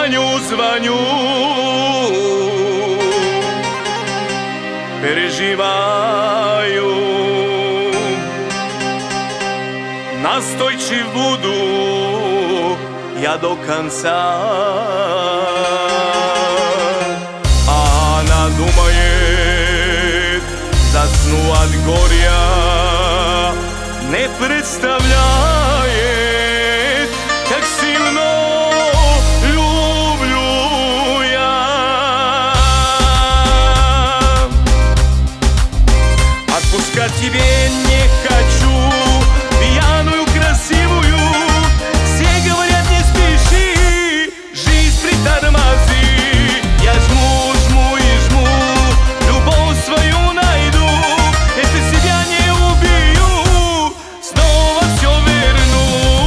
звоню, переживаю, настойчив буду я до конца. А она думает, засну от горя, не представляет, как сильно люблю я. Отпускать тебе не хочу, пьяную, красивую. Все говорят, не спеши, жизнь притормози. Я жму, жму и жму, любовь свою найду. Если себя не убью, снова все верну.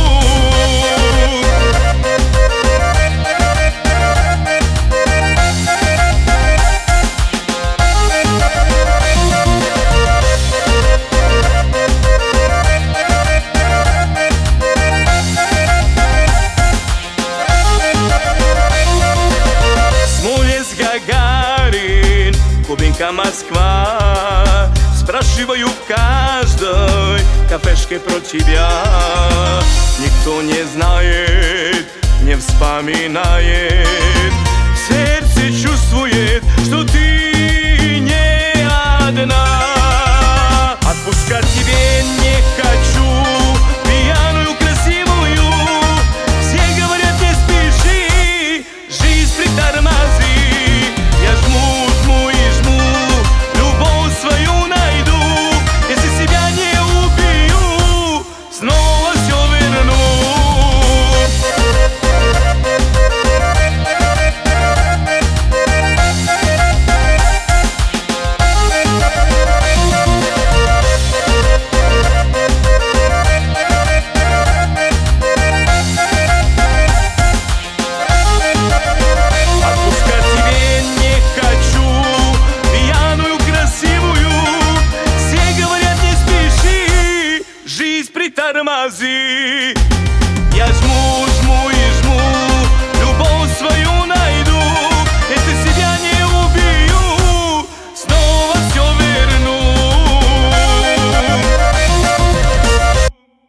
Гагарин, Кубинка, Москва. Спрашиваю в каждой кафешке про тебя. Никто не знает, не вспоминает. Сердце чувствует, что ты не одна. Отпускать тебе не хочу, пьяную, красивую. Все говорят, не спеши, жизнь притормози. Я жму, жму и жму, любовь свою найду. Если себя не убью, снова все верну. Отпускать тебе не хочу, пьяную, красивую. Все говорят, не спеши, жизнь притормози. Я жму,